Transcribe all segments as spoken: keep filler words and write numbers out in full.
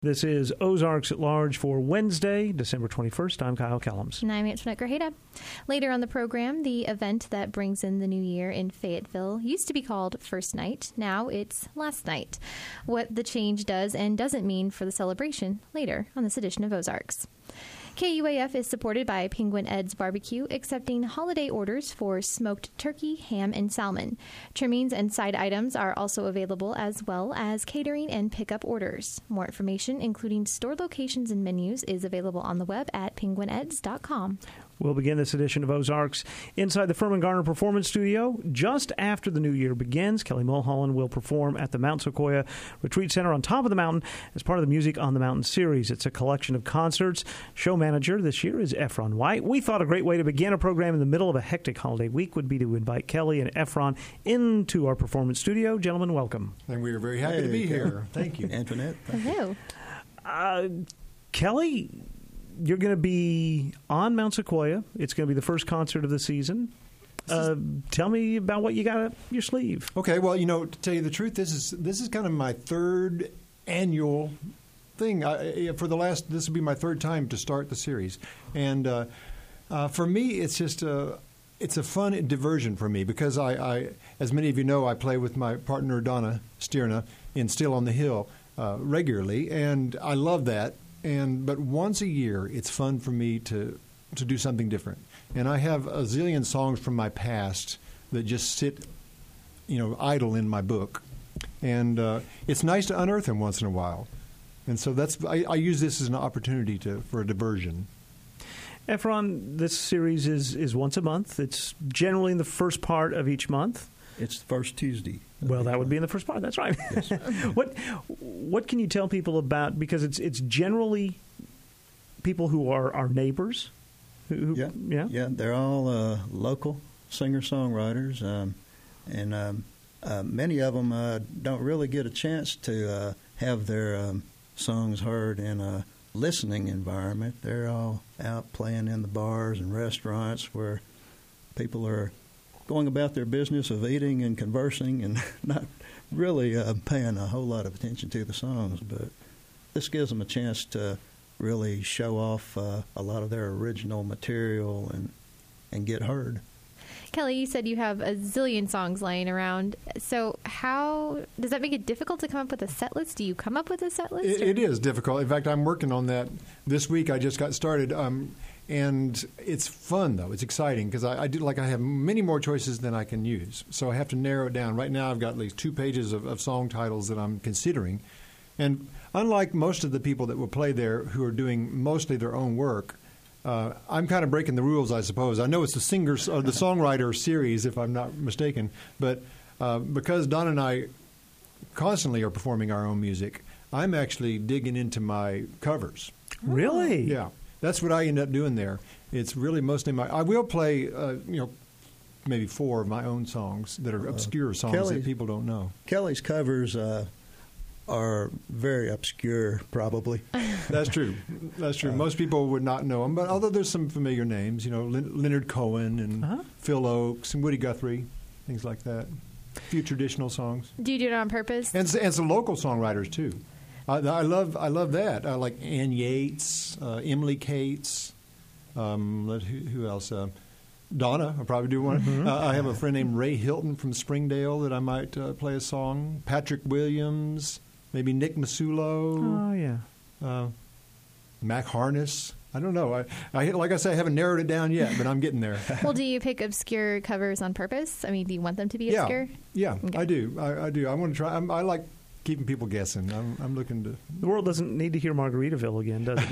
This is Ozarks at Large for Wednesday, December twenty-first. I'm Kyle Kellums. And I'm Antoinette Grajeda. Later on the program, the event that brings in the new year in Fayetteville used to be called First Night. Now it's Last Night. What the change does and doesn't mean for the celebration later on this edition of Ozarks. K U A F is supported by Penguin Ed's Barbecue, accepting holiday orders for smoked turkey, ham, and salmon. Trimmings and side items are also available, as well as catering and pickup orders. More information, including store locations and menus, is available on the web at penguin eds dot com. We'll begin this edition of Ozarks inside the Furman Garner Performance Studio. Just after the new year begins, Kelly Mulholland will perform at the Mount Sequoia Retreat Center on top of the mountain as part of the Music on the Mountain series. It's a collection of concerts. Show manager this year is Efron White. We thought a great way to begin a program in the middle of a hectic holiday week would be to invite Kelly and Efron into our performance studio. Gentlemen, welcome. And we are very happy hey, to be Kelly. here. Thank you. Antoinette. Hello. Uh, Kelly, you're going to be on Mount Sequoia. It's going to be the first concert of the season. Uh, tell me about what you got up your sleeve. Okay, well, you know, to tell you the truth, this is this is kind of my third annual thing. I, for the last, this will be my third time to start the series, and uh, uh, for me, it's just a it's a fun diversion for me because I, I, as many of you know, I play with my partner Donna Stierna in Still on the Hill uh, regularly, and I love that. And but once a year, it's fun for me to to do something different. And I have a zillion songs from my past that just sit, you know, idle in my book. And uh, it's nice to unearth them once in a while. And so that's I, I use this as an opportunity to for a diversion. Efron, this series is, is once a month. It's generally in the first part of each month. It's the first Tuesday. Well, that would be in the first part. That's right. Yes. what what can you tell people about, because it's it's generally people who are our neighbors? Who, who, yeah. yeah, yeah. They're all uh, local singer-songwriters, um, and um, uh, many of them uh, don't really get a chance to uh, have their um, songs heard in a listening environment. They're all out playing in the bars and restaurants where people are going about their business of eating and conversing and not really uh, paying a whole lot of attention to the songs. But this gives them a chance to really show off uh, a lot of their original material and and get heard. Kelly, you said you have a zillion songs lying around. So how does that make it difficult to come up with a set list? Do you come up with a set list? It, it is difficult. In fact, I'm working on that this week. I just got started. Um, And it's fun, though. It's exciting because I, I do like I have many more choices than I can use. So I have to narrow it down. Right now I've got at least two pages of, of song titles that I'm considering. And unlike most of the people that will play there who are doing mostly their own work, uh, I'm kind of breaking the rules, I suppose. I know it's the singers or the songwriter series, if I'm not mistaken. But uh, because Don and I constantly are performing our own music, I'm actually digging into my covers. Really? Yeah. That's what I end up doing there. It's really mostly my. I will play, uh, you know, maybe four of my own songs that are obscure songs Kelly, that people don't know. Kelly's covers uh, are very obscure, probably. That's true. That's true. Most people would not know them, but although there's some familiar names, you know, Lin- Leonard Cohen and uh-huh. Phil Oakes and Woody Guthrie, things like that. A few traditional songs. Do you do it on purpose? And, and some local songwriters too. I, I love I love that. I like Ann Yates, uh, Emily Cates. Um, let, who, who else? Uh, Donna. I'll probably do one. Mm-hmm. Uh, I have a friend named Ray Hilton from Springdale that I might uh, play a song. Patrick Williams, maybe Nick Masulo. Oh yeah. Uh, Mac Harness. I don't know. I, I like I say, I haven't narrowed it down yet, but I'm getting there. Well, do you pick obscure covers on purpose? I mean, do you want them to be yeah, obscure? Yeah, okay. I do. I, I do. I want to try. I'm, I like keeping people guessing. I'm, I'm looking to. The world doesn't need to hear Margaritaville again, does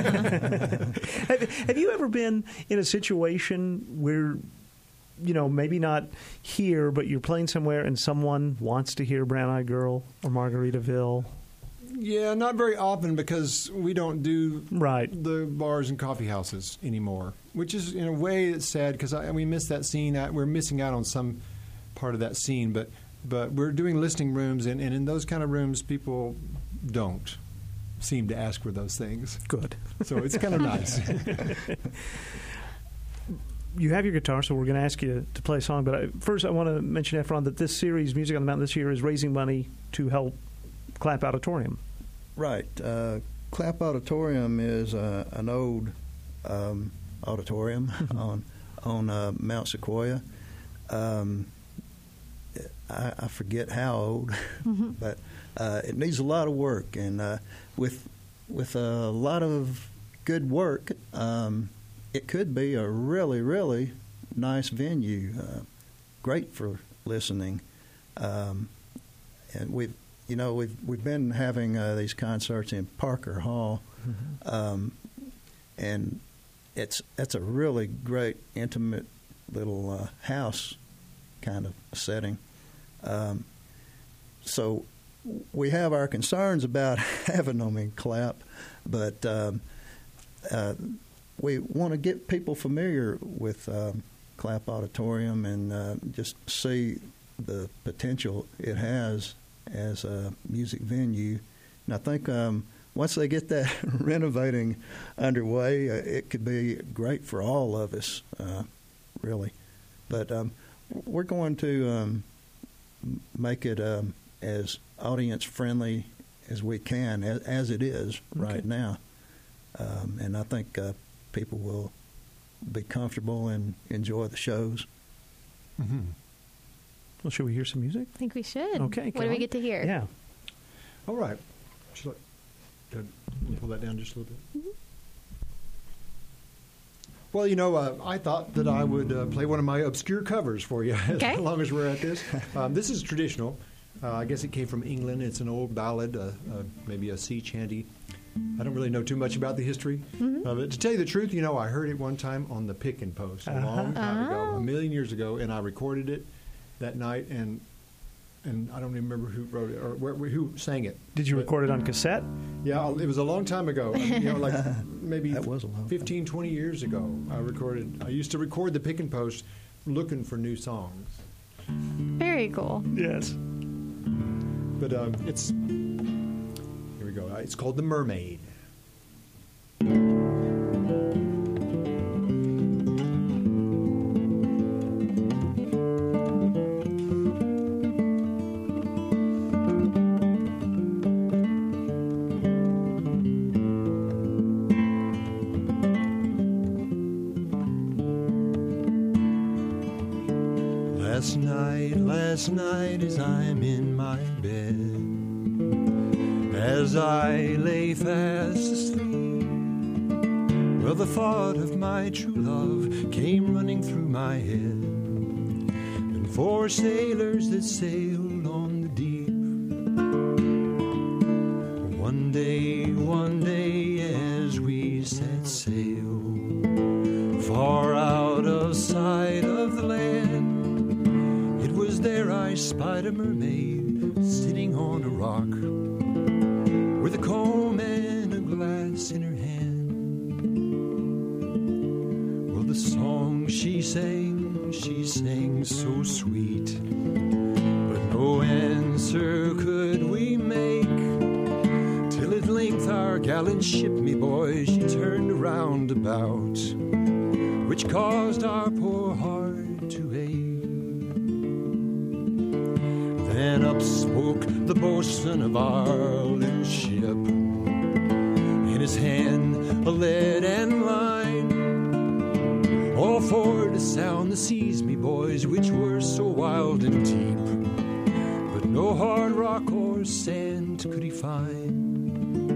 it? have, have you ever been in a situation where, you know, maybe not here, but you're playing somewhere and someone wants to hear Brown Eyed Girl or Margaritaville? Yeah, not very often because we don't do right. the bars and coffee houses anymore, which is in a way it's sad because we miss that scene. We're missing out on some part of that scene, but but we're doing listening rooms, and, and in those kind of rooms, people don't seem to ask for those things. Good. So it's kind of nice. You have your guitar, so we're going to ask you to play a song. But I, first, I want to mention, Efron, that this series, Music on the Mountain, this year is raising money to help Clapp Auditorium. Right. Uh, Clapp Auditorium is uh, an old um, auditorium on on uh, Mount Sequoia. Um, I, I forget how old, mm-hmm. but uh, it needs a lot of work, and uh, with with a lot of good work, um, it could be a really, really nice venue, uh, great for listening. Um, and we've, you know, we've we've been having uh, these concerts in Parker Hall, mm-hmm. um, and it's it's a really great, intimate little uh, house kind of setting. Um, so we have our concerns about having them in Clapp, but um, uh, we want to get people familiar with um, Clapp Auditorium and uh, just see the potential it has as a music venue. And I think um, once they get that renovating underway, uh, it could be great for all of us, uh, really. But um, we're going to um, make it um, as audience-friendly as we can, as, as it is right okay. now. Um, and I think uh, people will be comfortable and enjoy the shows. Mm-hmm. Well, should we hear some music? I think we should. Okay. What do we get to hear? Yeah. All right. Should I, pull that down just a little bit? Mm-hmm. Well, you know, uh, I thought that I would uh, play one of my obscure covers for you okay. as long as we're at this. Um, this is traditional. Uh, I guess it came from England. It's an old ballad, uh, uh, maybe a sea chanty. I don't really know too much about the history. Mm-hmm. Uh, but to tell you the truth, you know, I heard it one time on the Pick and Post a uh-huh. long time ago, a million years ago, and I recorded it that night, and and I don't even remember who wrote it or where, who sang it. Did you but, record it on cassette? Yeah, it was a long time ago. You know, like maybe that was a long fifteen, twenty years ago. I recorded. I used to record the Pick and Post, looking for new songs. Very cool. Yes. But um, it's here we go. It's called The Mermaid. Last night, last night, as I'm in my bed, as I lay fast asleep, well, the thought of my true love came running through my head, and four sailors that sailed on the deep. One day, one day, as we set sail, far out of sight of the land, there I spied a mermaid sitting on a rock with a comb and a glass in her hand. Well, the song she sang, she sang so sweet, but no answer could we make, till at length our gallant ship, me boy, she turned around about, which caused our poor heart to ache. Then up spoke the boatswain of our little ship, in his hand a lead and line, all for to sound the seas, me boys, which were so wild and deep, but no hard rock or sand could he find.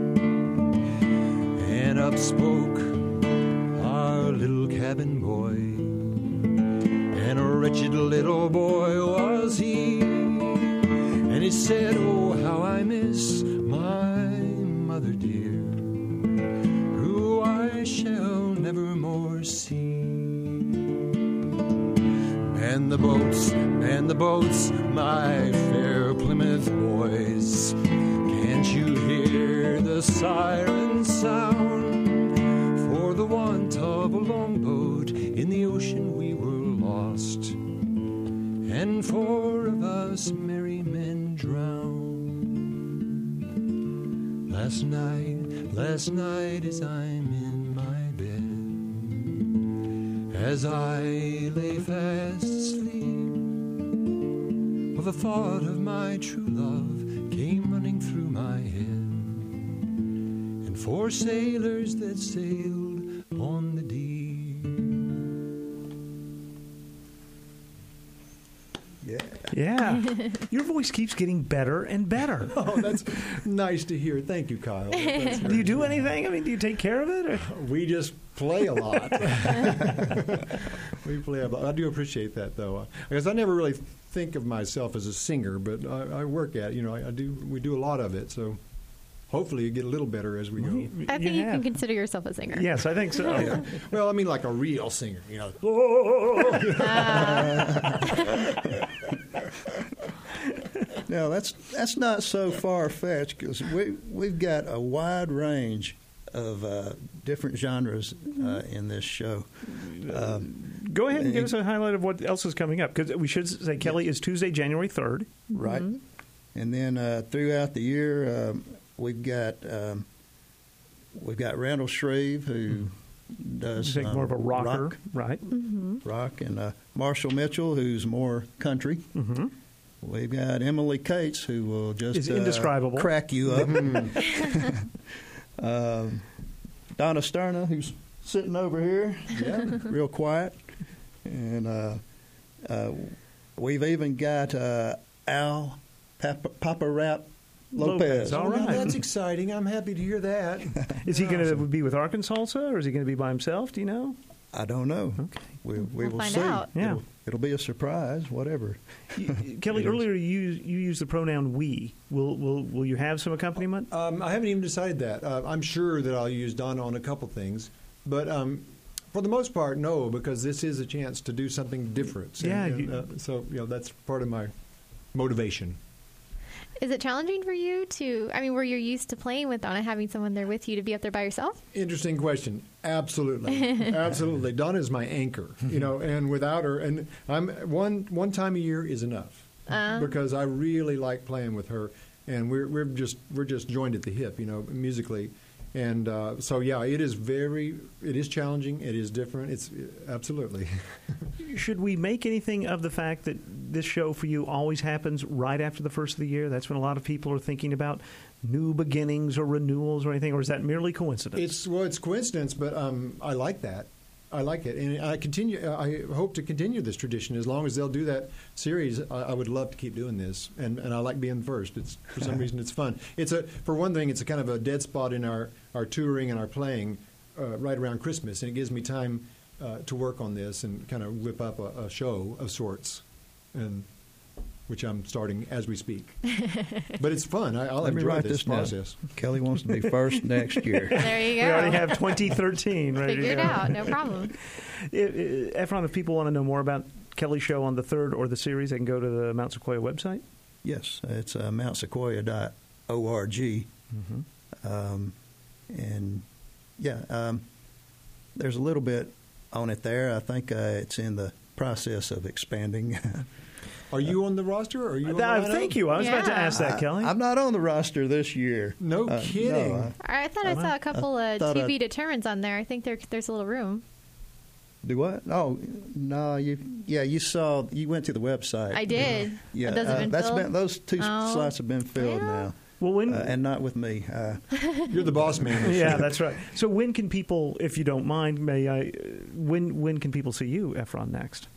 And up spoke our little cabin boy, and a wretched little boy was he. And he said, oh, how I miss my mother dear, who I shall never more see. Man the boats, man the boats, my fair Plymouth boys, can't you hear the siren sound? For the want of a longboat in the ocean we were lost, and four of us merry men drowned. Last night, last night, as I'm in my bed, as I lay fast asleep, well, the thought of my true love came running through my head, for sailors that sailed on the deep. Yeah. Yeah. Your voice keeps getting better and better. Oh, that's nice to hear. Thank you, Kyle. That's Do you do anything? I mean, do you take care of it? Or? We just play a lot. We play a lot. I do appreciate that, though, because I never really think of myself as a singer, but I, I work at it. You know, I, I do. We do a lot of it, so hopefully you get a little better as we go. I think you, have. can consider yourself a singer. Yes, I think so. Yeah. Well, I mean, like a real singer, you know. Now that's that's not so far fetched because we we've got a wide range of uh, different genres uh, in this show. Um, Go ahead and give us a highlight of what else is coming up, because we should say Kelly is Tuesday, January third. Right. And then uh, throughout the year, um, we've got um, we've got Randall Shreve, who does You think um, more of a rocker, rock, right? rock, and uh, Marshall Mitchell, who's more country. Mm-hmm. We've got Emily Cates, who will just Is uh, indescribable. crack you up. um, Donna Sterna, who's sitting over here, yeah, real quiet. And uh, uh, we've even got uh, Al Papa, Papa Rap Lopez. Lopez, all Oh, now right. that's exciting. I'm happy to hear that. Is he going to be with Arkansas, or is he going to be by himself? Do you know? I don't know. Okay. We, we We'll will find see. out. Yeah. It'll, it'll be a surprise, whatever. You- Kelly, It is. earlier you used, you used the pronoun we. Will will will you have some accompaniment? Um, I haven't even decided that. Uh, I'm sure that I'll use Donna on a couple things, but um, for the most part, no, because this is a chance to do something different. Yeah, And, you- uh, so you know that's part of my motivation. Is it challenging for you to, I mean, were you used to playing with Donna, having someone there with you to be up there by yourself? Interesting question. Absolutely, absolutely. Donna's my anchor, you know, and without her, and I'm one one time a year is enough Uh. because I really like playing with her, and we're we're just we're just joined at the hip, you know, musically, and uh, so yeah, it is very it is challenging. It is different. It's absolutely. Should we make anything of the fact that this show for you always happens right after the first of the year? That's when a lot of people are thinking about new beginnings or renewals or anything, or is that merely coincidence? It's well, it's coincidence, but um, I like that. I like it, and I continue. I hope to continue this tradition as long as they'll do that series. I, I would love to keep doing this, and, and I like being first. It's for some reason it's fun. It's a for one thing, it's a kind of a dead spot in our, our touring and our playing uh, right around Christmas, and it gives me time uh, to work on this and kind of whip up a, a show of sorts, and which I'm starting as we speak. But it's fun. I, I'll Let me enjoy write this this down. process. Kelly wants to be first next year. There you we go. already have twenty thirteen ready Figure to it go. out. No problem. It, it, Efron, if people want to know more about Kelly's show on the third or the series, they can go to the Mount Sequoia website. Yes, it's uh, mount sequoia dot org. Mm-hmm. Um, and, yeah, um, there's a little bit on it there. I think uh, it's in the process of expanding. Are you on the roster? Or are you? On the Uh, lineup? thank you. I was about to Yeah. ask that, Kelly. I, I'm not on the roster this year. No Uh, kidding. no, I- I thought I saw a couple of thought T V I- determines on there. I think there, there's a little room. Do what? Oh, no, you. Yeah, you saw. You went to the website. I did. Yeah, Those have uh, been that's filled? been those two Oh. slots have been filled Yeah. now, well, when uh, and not with me. Uh, You're the boss man. yeah, that's right. So when can people, if you don't mind, may I? uh, When when can people see you, Efron, next?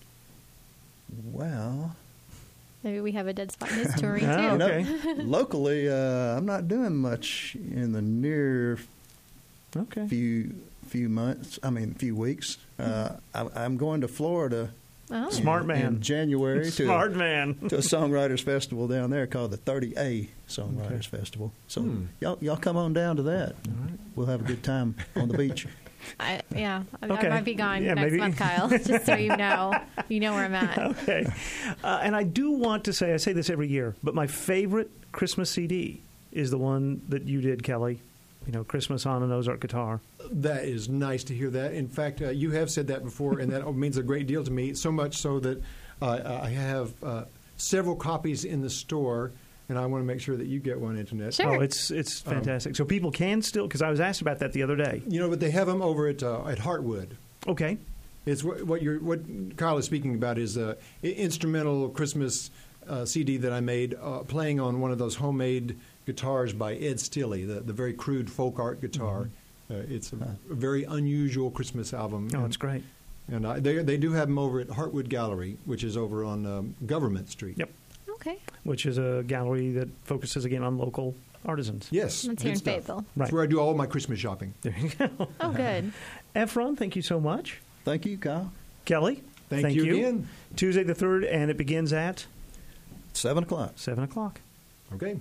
well, Maybe we have a dead spot in his touring, Ah, too. you know, okay. locally, uh, I'm not doing much in the near Okay. few few months. I mean, few weeks. Uh, I, I'm going to Florida. Oh. Smart in, man. in January to Smart a, man. to a songwriters festival down there called the thirty A Songwriters Okay. Festival. So Hmm. y'all y'all come on down to that. We'll have a good time on the beach. I, yeah, I, Okay. I might be gone Yeah, next maybe- month, Kyle, just so you know. You know where I'm at. Okay. Uh, and I do want to say, I say this every year, but my favorite Christmas C D is the one that you did, Kelly. You know, Christmas on an Ozark guitar. That is nice to hear that. In fact, uh, you have said that before, and that means a great deal to me, so much so that uh, I have uh, several copies in the store, and I want to make sure that you get one, Internet. Sure. Oh, it's it's Um, fantastic. So people can still, because I was asked about that the other day. You know, but they have them over at uh, at Heartwood. Okay. It's what, what you're what Kyle is speaking about is a instrumental Christmas uh, C D that I made, uh, playing on one of those homemade guitars by Ed Stilley, the, the very crude folk art guitar. Uh, it's a, a very unusual Christmas album. Oh, and, it's great. And I, they they do have them over at Heartwood Gallery, which is over on um, Government Street. Yep. Okay. Which is a gallery that focuses again on local artisans. Yes. That's good here in stuff. Fayetteville. Right. That's where I do all my Christmas shopping. There you go. Oh, good. Efron, thank you so much. Thank you, Kyle. Kelly, Thank you again. Tuesday the third, and it begins at Seven o'clock. seven o'clock. Okay.